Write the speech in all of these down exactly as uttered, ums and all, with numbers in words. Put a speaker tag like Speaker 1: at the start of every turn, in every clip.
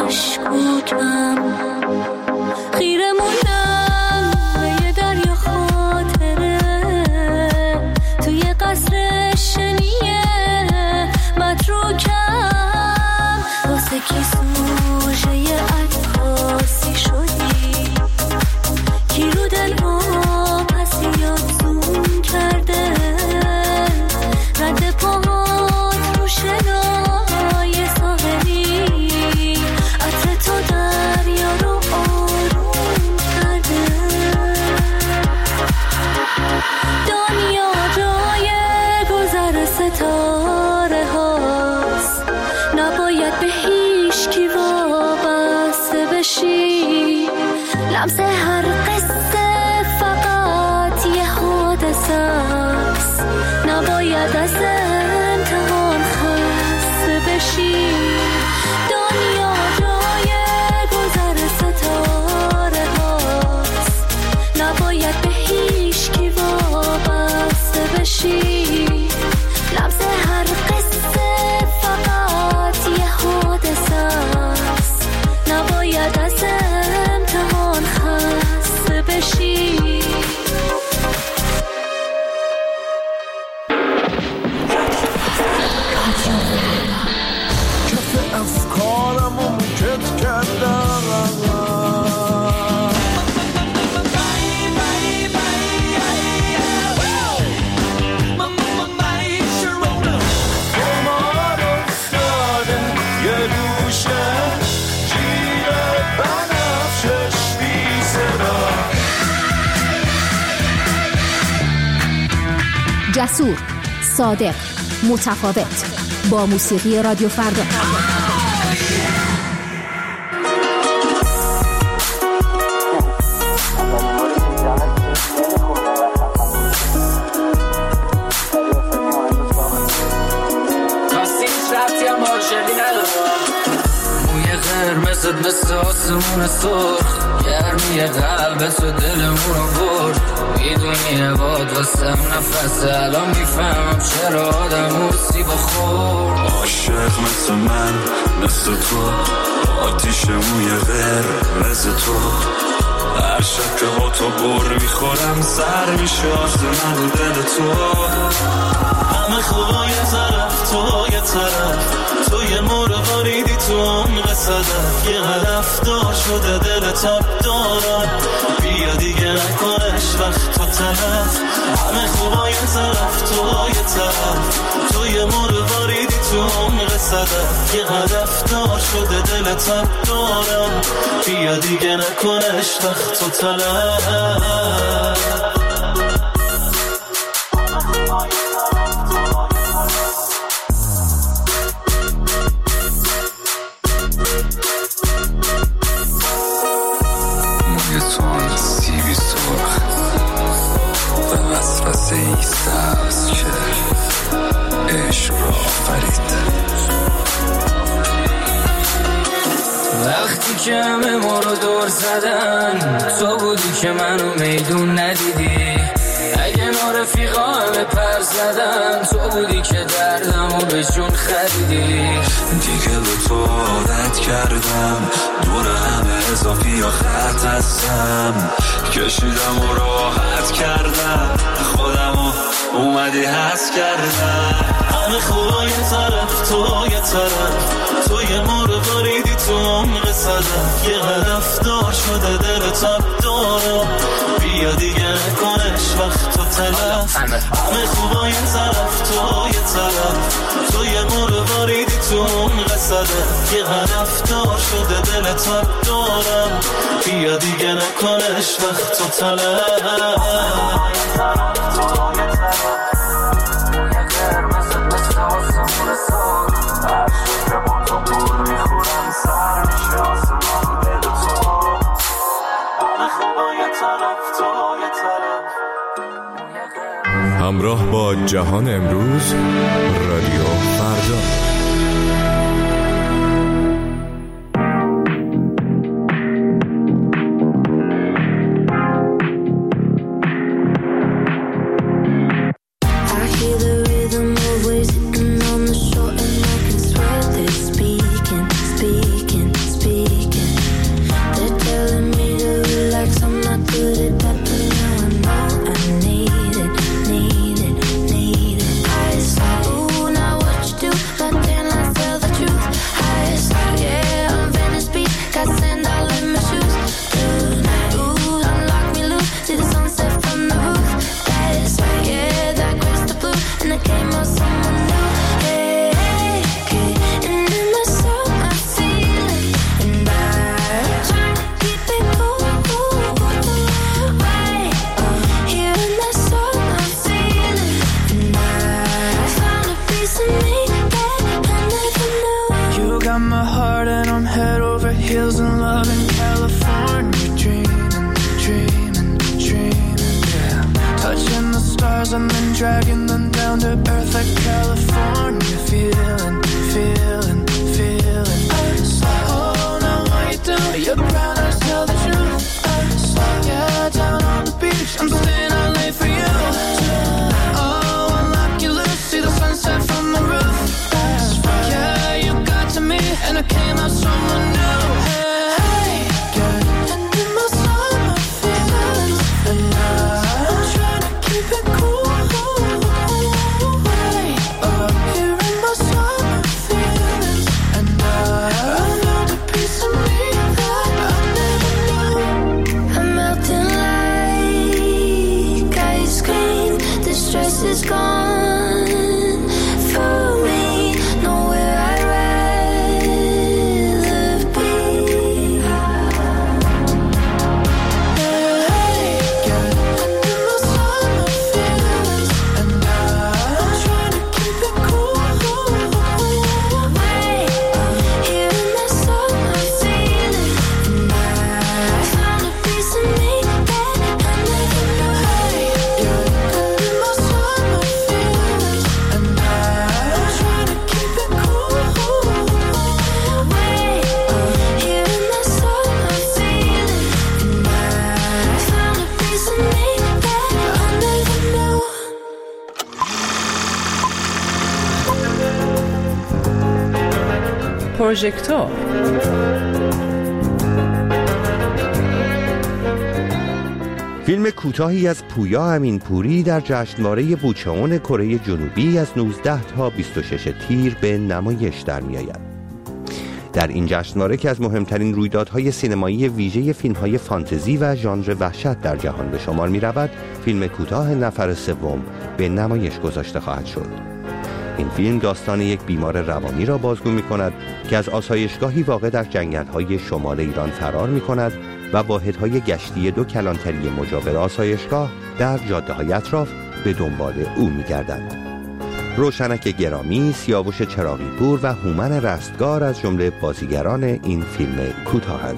Speaker 1: مشکوکم خیره موندم به یه دریا خاطره توی قصر شنیه متروکم واسه کی سوژه یه عکاسی شدی کی رو دل ها پسی یا زوم کرده رد پاهات رو شنای ساحلی عطر تو دریا رو آروم کرده دنیا جای گذر ستاره هاست نباید به هیچ کی وابسته بشی لمس هر قصه فقط یه حادثه است نباید از امتحان خسته بشی دنیا جای گذر ستاره هاست نباید به هیچ کی وابسته بشی لمس هر قصه فقط یه حادثه است نباید از امتحان خسته بشی
Speaker 2: کف افکارم رو موکت کردم قمار افتاده یه گوشه جیر بنفشش بی صدا
Speaker 3: جسور، صادق، متفاوت با موسیقی رادیو فردا.
Speaker 4: قرمزت مثل آسمون سرخ گرمی قلب تو دلمون رو برد میدونی عباد واسم نفس الان میفهمم چرا آدم موسیب خورد
Speaker 2: عاشق مثل من مثل تو آتیش موی قرمز تو هر شب که با تو بر میخورم سر میشه آسمون و دل تو همه خوبا یه طرف تو یه طرف تو یه مرغاریدی تو عمق صدف یه هدف دار شده دل تاب دارم بیا دیگه نکنش وقت تو تلف همه خوبا یه طرف تو یه طرف تو یه مرغاریدی تو عمق صدف یه هدف دار شده دل تاب دارم بیا دیگه نکنش وقت تو تلف ایستاست که عشق را فرید
Speaker 4: وقتی که همه ما رو دور زدن تو بودی که منو میدون ندیدی اگه ما رفیقا همه پر زدن تو بودی که دردمو به جون خریدی
Speaker 2: دیگه به تو عادت کردم دور همه اضافی یا خط هستم کشیدم و راحت کردم خودمو اومدی هست کردم همه خوبا یه طرف تو یه طرف تو یه مرغاریدی تو عمق صدف یه هدف دار شده دل تاب دارم بیا دیگه نکنش وقت تو تلف همه خوبا یه طرف تو یه طرف تو یه مرغاریدی تو عمق صدف یه هدف دار شده دل تاب دارم بیا دیگه نکنش وقت تو تلف
Speaker 5: همراه با جهان امروز رادیو فردا.
Speaker 1: Speaking, speaking, speaking.
Speaker 6: dragging them down to earth like California. Feeling, feeling, feeling. Oh, now why you down? You're proud to tell the truth. Yeah, down on the beach, I'm staying out late for you. Oh, unlock your loose, see the sunset from the roof. Yeah, you got to me, and I came out someone new. Hey, yeah, and in my soul, my feelings, and I'm trying to keep it cool. Hey, uh, here in my soul, my feelings, and I found a piece of me that I never knew. I'm melting like ice cream. The stress is gone for me. Nowhere I'd rather be. Hey, yeah, and in my soul, my feelings, and I'm trying to keep it cool. Hey, here in my soul, my feelings, and I found a piece of me that I never knew. Hey, yeah, and in my soul, my feelings, and I'm trying to keep it cool. Hey, here in my soul, my feelings, and I found a piece of me that I never knew.
Speaker 7: پروژکتور
Speaker 8: فیلم کوتاهی از پویا امینپوری در جشنواره بوچهون کره جنوبی از نوزده تا بیست و شش تیر به نمایش در می آید. در این جشنواره که از مهمترین رویدادهای سینمایی ویژه فیلم‌های فانتزی و ژانر وحشت در جهان به شمار می رود، فیلم کوتاه نفر سوم به نمایش گذاشته خواهد شد. این فیلم داستان یک بیمار روانی را بازگو می کند که از آسایشگاهی واقع در جنگل‌های شمال ایران فرار می کند و واحدهای گشتی دو کلانتری مجاور آسایشگاه در جاده‌های اطراف به دنبال او می گردند. روشنک گرامی، سیاوش چراغی پور و هومن رستگار از جمله بازیگران این فیلم کوتاهند.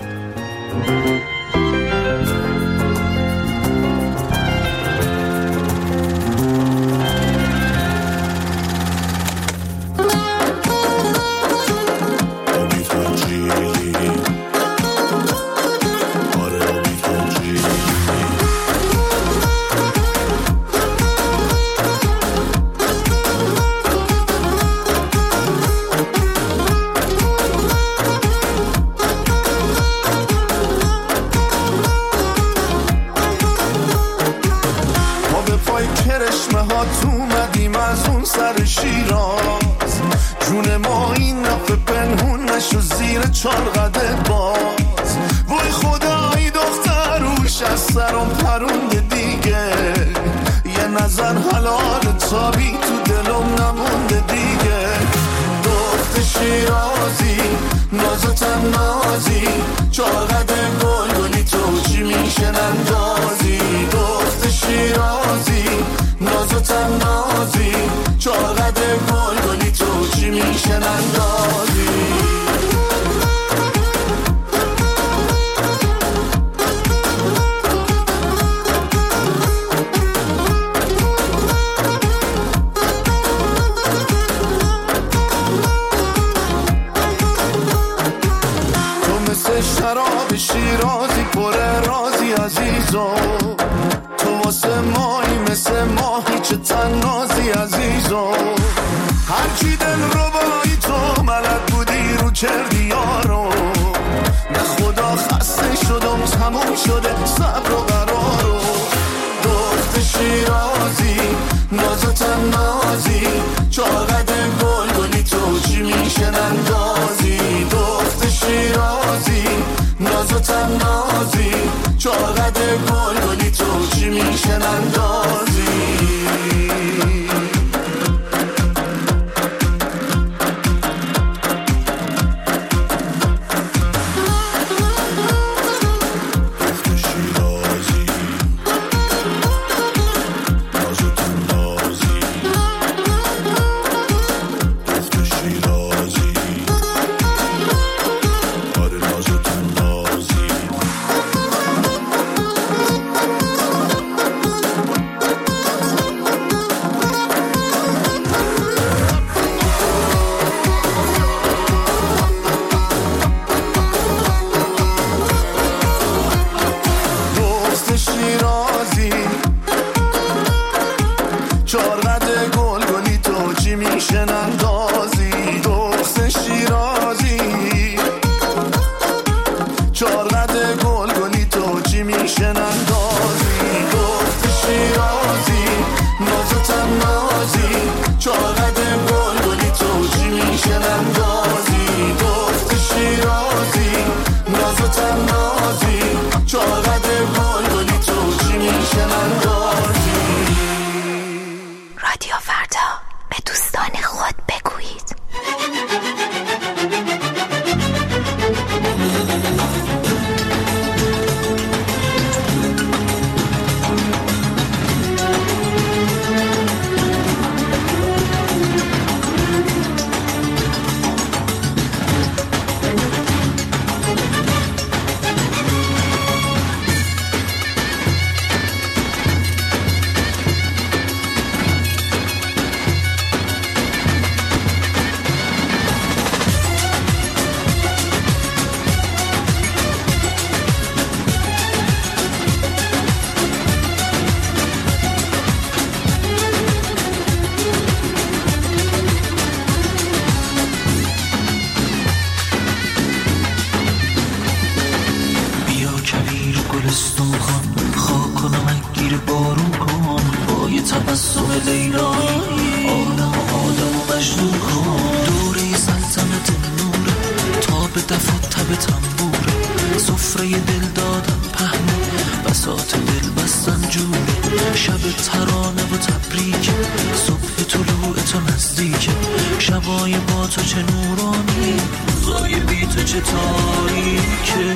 Speaker 7: سفره دل دادم پهنه، بساط دل بستن جوره، شب ترانه و تبریک، صبح طلوع تو نزدیکه، شبای با تو چه نورانی، روزای بی تو چه تاریکه.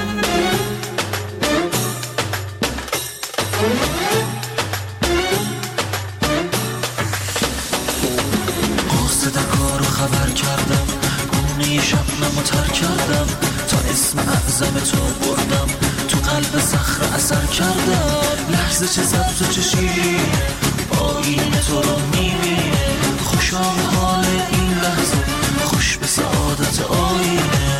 Speaker 7: قاصد کارو خبر کردم، گونه شبنمو تر کردم، تا اسم اعظم تو بردم، تو قلب صخره اثر کردم. لحظه چه سبز و چه شیرین، آینه تو رو میبینه، خوشا به حال این لحظه، خوش به سعادت آینه.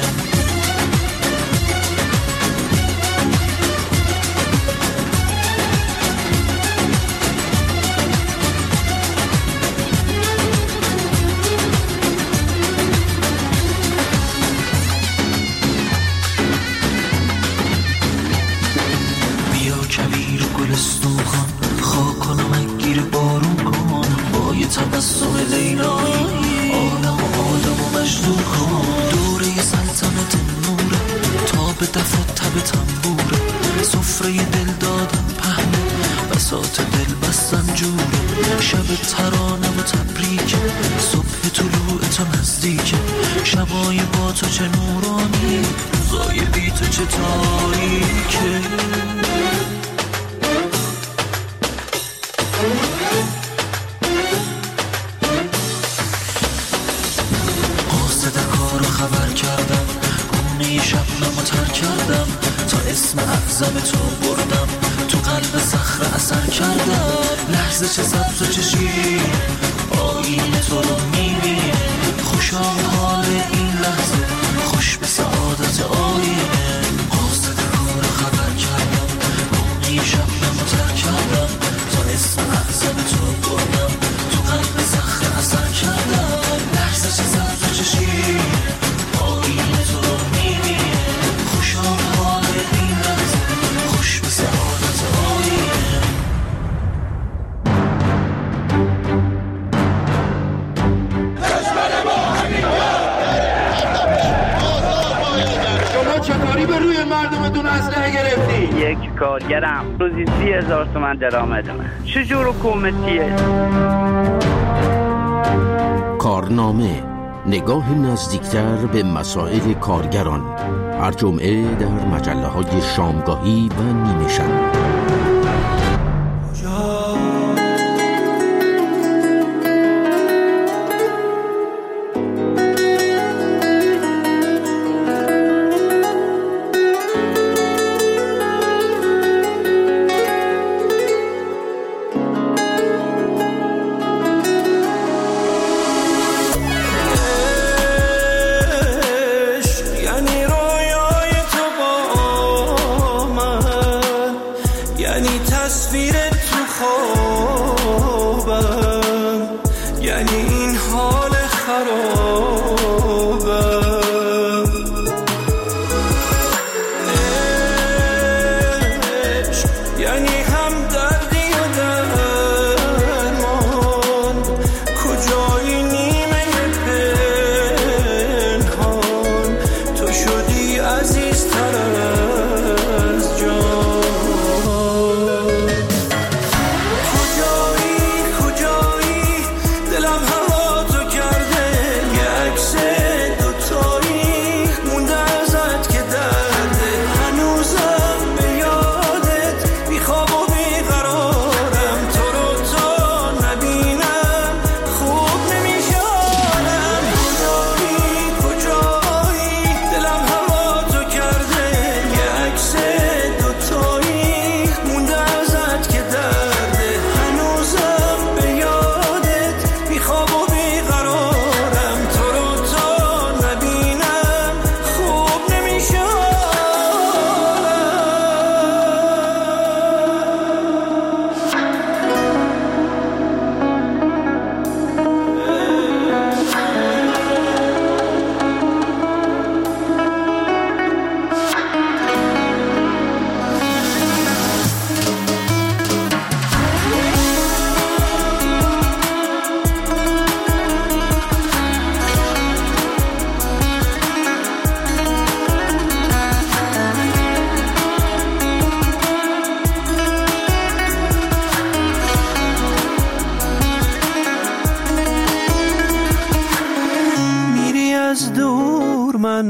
Speaker 7: کویر گلستون کن، خاک کنم گیر بارون کن، با یه تبسم لیلایی آدم و آدم و مجنون کن. دوره سلطنت نوره، تا به دف و تب تنبوره، سفره دل دادم پهنه، بساط دل بستن جوره، شب ترانه و تبریکه، صبح طلوع تو نزدیکه، شبای با تو چه نورانی، روزای بی تو چه تاریکه. قاصد کارو خبر کردم، گونه شبنمو تر کردم، تا اسم اعظم تو بردم، تو قلب صخره اثر کردم. لحظه چه سبز و چه شیرین، آینه تو رو میبینه، خوشا به حال این لحظه، خوش به سعادت آینه. قاصد کارو خبر کردم، گونه شبنمو تر کردم، تا اسم اعظم تو بردم، تو قلب صخره اثر کردم. لحظه چه سبز و چه شیرین، آینه تو رو میبینه، خوشا به حال این لحظه، خوش به سعادت آینه.
Speaker 9: شما چطوری به روی مردمتون اسلحه گرفتی؟
Speaker 10: یک کارگرم روزی سی هزار تومن درآمدمه. چجور حکومتیه؟
Speaker 11: کارنامه، نگاه نزدیکتر به مسائل کارگران، هر جمعه در مجله های شامگاهی و نیمه شب.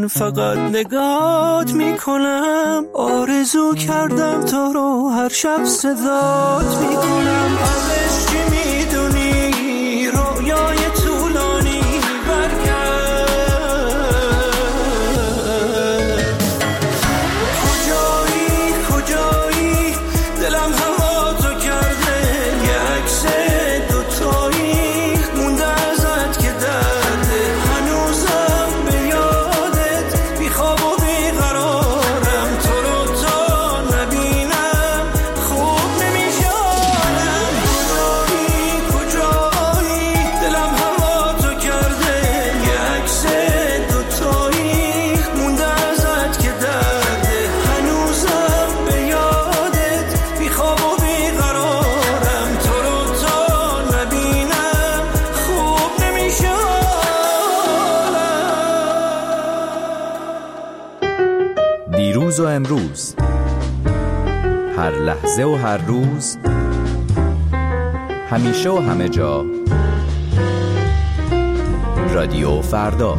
Speaker 6: من فقط نگات میکنم، آرزو کردم تو رو هر شب صدات میکنم. ازش چی میدونی رویای طولانی برگرد، کجایی کجایی دلم هوا تو کرده، یه عکس دوتایی مونده ازت که درده، هنوزم به یادت بیخواب و بیقرارم، تو رو تا نبینم خوب نمیشارم. کجایی کجایی دلم هوا تو کرده، یه عکس دوتایی مونده ازت که درده، هنوزم به یادت بیخواب و بیقرارم، تو رو تا نبینم خوب نمیشارم.
Speaker 12: دیروز و امروز، هر لحظه و هر روز، همیشه و همه جا، رادیو فردا.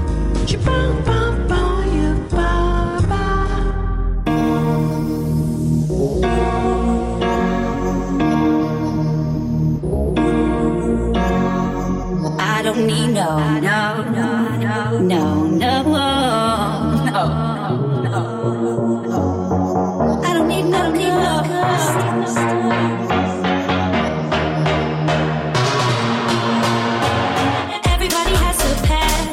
Speaker 1: I don't need no, no, no, no, no, no, no, no. I don't need no, need no. Everybody has a past,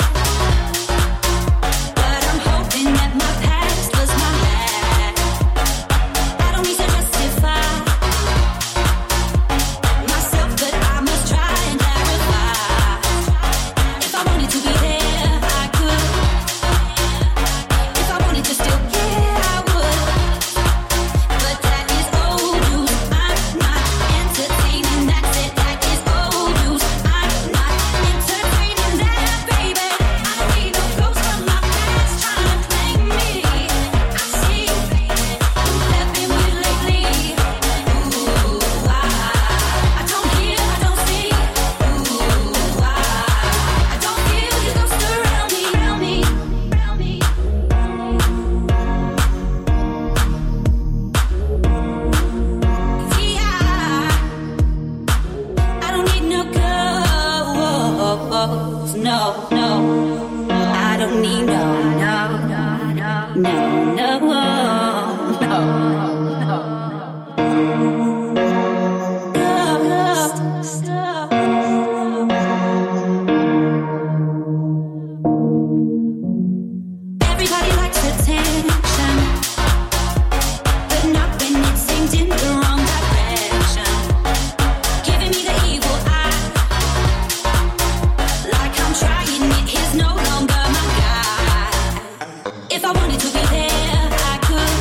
Speaker 1: but I'm hoping that my past was my last. I don't need to justify myself, but I must try and clarify. If I wanted to be there, I could. If I wanted to still care, I would. But that is old news. I'm not entertaining. That's it. That is old news. I'm not entertaining that, baby. I don't need no ghosts from my past trying to claim me. I see who they've been with lately. Ooh, I, I don't hear, I don't see. Ooh, I, I don't feel your ghost around me, around me, around me. Yeah, I don't need no ghosts, no, no. I don't need no, no, no, no, no, no, no. Ghosts. Everybody likes attention, but not when it's aimed in the wrong direction. Giving me the evil eye, like I'm trying it. He's no longer my guy. If I wanted to be there, I could.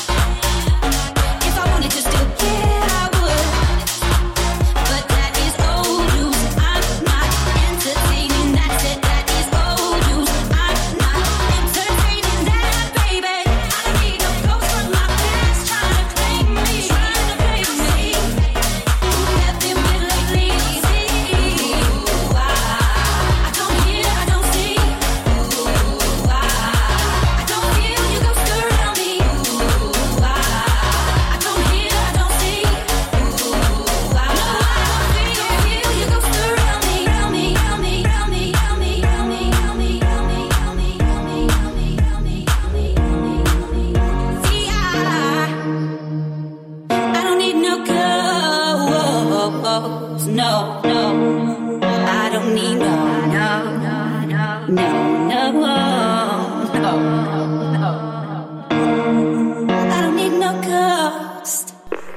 Speaker 1: If I wanted to still care, I would. But that is old news. I'm not entertaining. That's it. That is old news. I'm not entertaining that, baby. I don't need no ghosts from my past trying to claim me, trying to claim me. Who have been with lately? Ooh, I, I don't hear, I don't see. Ooh, I, I don't feel your ghost around me. Ooh, I, I don't hear, I don't see. Ooh, I, no, I don't feel, feel your ghost around me, around me, around me, around me, around me, around me, around me, around me, around me, around me, around me, around me, around me, around me, around me. See, I, I don't need no ghosts, no, no. I don't need no, no, no, no, no, no, no. I don't need no ghosts.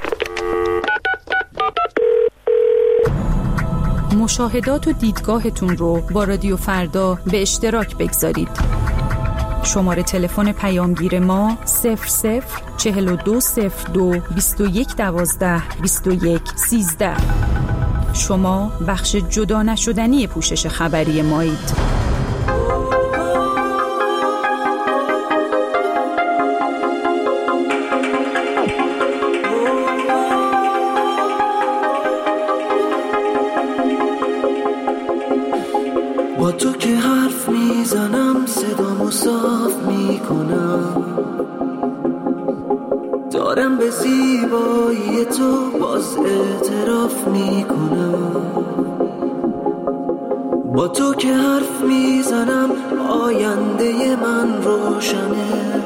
Speaker 13: مشاهدات و دیدگاهتون رو با رادیو فردا به اشتراک بگذارید. شماره تلفن پیامگیر ما صفر صفر چهل و دو صفر دو بیست و یک دوازده بیست و یک سیزده. شما بخش جدا نشدنی پوشش خبری مایید.
Speaker 6: با تو که حرف میزنم صدامو
Speaker 7: صدامو صاف میکنم، دارم به زیبایی تو باز اعتراف میکنم. با تو که حرف میزنم آینده من روشنه،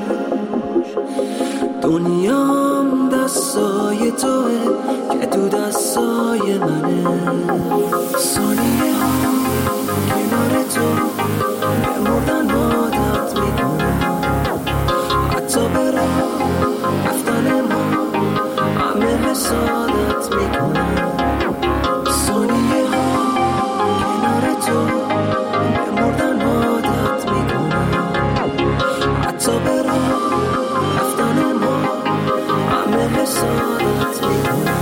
Speaker 7: دنیام دستای توه که تو دستای منه. ثانیه ها کنار تو بمردن عادت میکنم، حتی به راه رفتن ما همه حسادت میکنم. ثانیه ها کنار تو بمردن عادت میکنم، حتی به راه رفتن ما همه حسادت میکنم.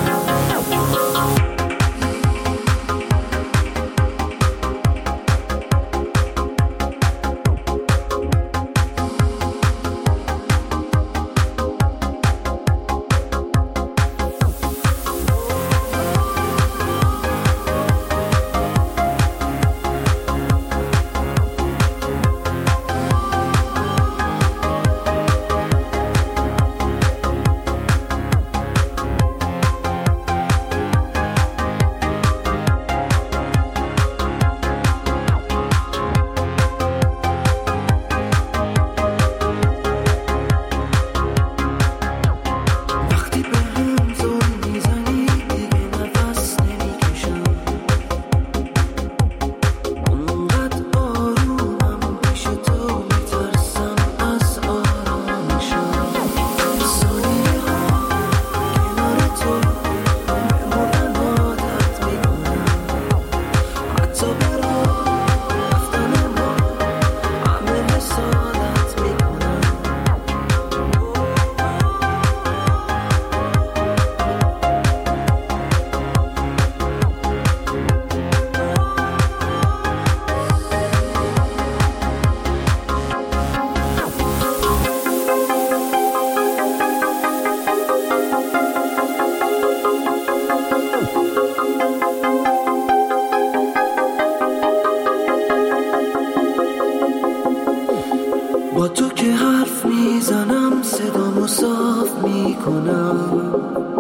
Speaker 7: با تو که حرف میزنم صدامو صاف میکنم،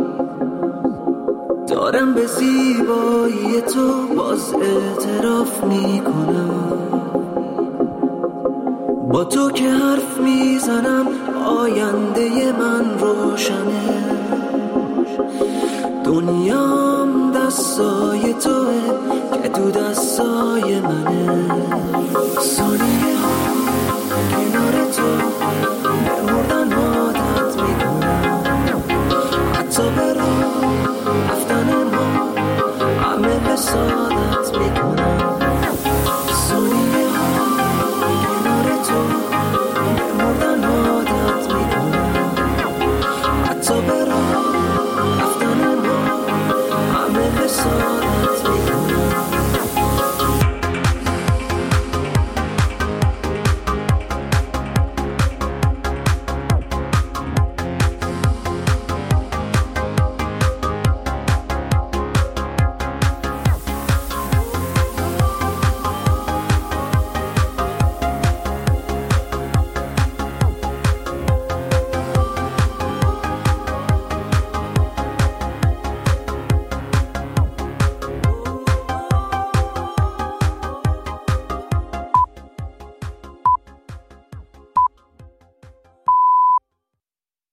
Speaker 7: دارم به زیبایی تو باز اعتراف میکنم. با تو که حرف میزنم آینده من روشنه، دنیام دستای توه که تو دستای منه. ثانیه ها کنار